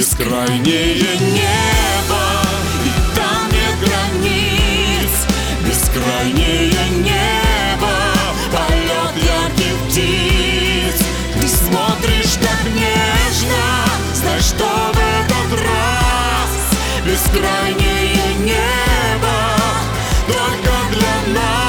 Бескрайнее небо, и там нет границ. Бескрайнее небо, полет ярких птиц. Ты смотришь так нежно, знай, что в этот раз бескрайнее небо только для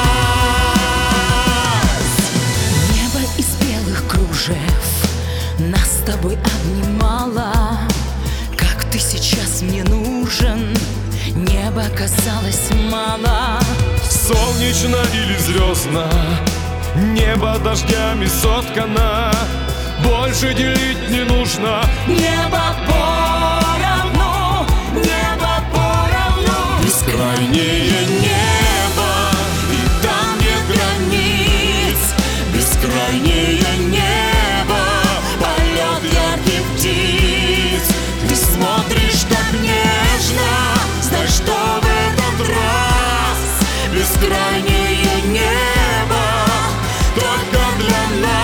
нас. Небо из белых кружев нас с тобой обнимало. Как ты сейчас мне нужен, небо казалось мало. Солнечно или звездно, небо дождями соткано. Больше делить не нужно. Небо поровну, небо поровну. Бескрайнее небо, и там нет границ. Бескрайнее небо, полет ярких птиц. Ты смотришь так нежно, знай, что в этот раз бескрайнее небо только для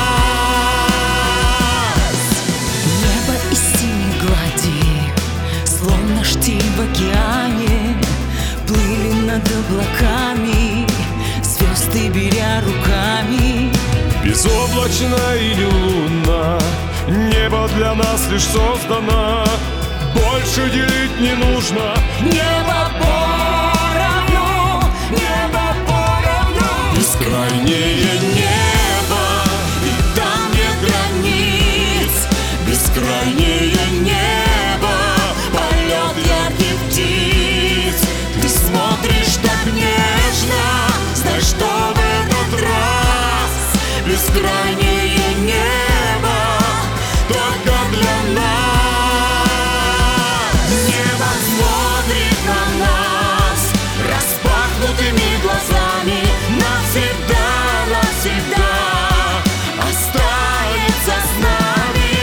нас. Небо из синей глади, словно штиль в океане, плыли над облаками, звезды беря руками. Безоблачно или лунно, небо для нас лишь создано. Больше делить не нужно. Небо поровну, небо поровну. Бескрайнее небо, и там нет границ. Бескрайнее небо, полет ярких птиц. Ты смотришь так нежно, знай, что в этот раз бескрайнее небо только для нас. Небо смотрит на нас распахнутыми глазами. Навсегда, навсегда останется с нами.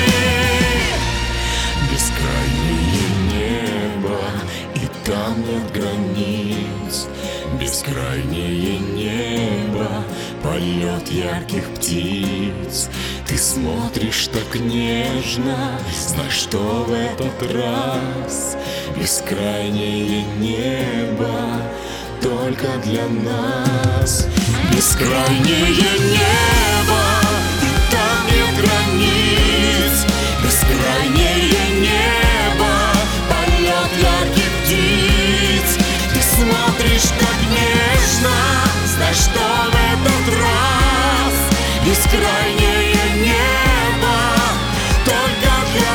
Бескрайнее небо, и там нет границ. Бескрайнее небо, полет ярких птиц. Ты смотришь так нежно, знай, что в этот раз бескрайнее небо только для нас. Бескрайнее небо, и там нет границ. Бескрайнее небо, полет ярких птиц. Ты смотришь так нежно, знай, что в этот раз бескрайнее небо только для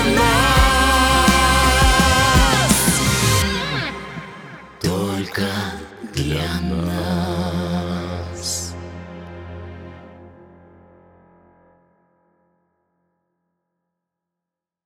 нас. Только для нас.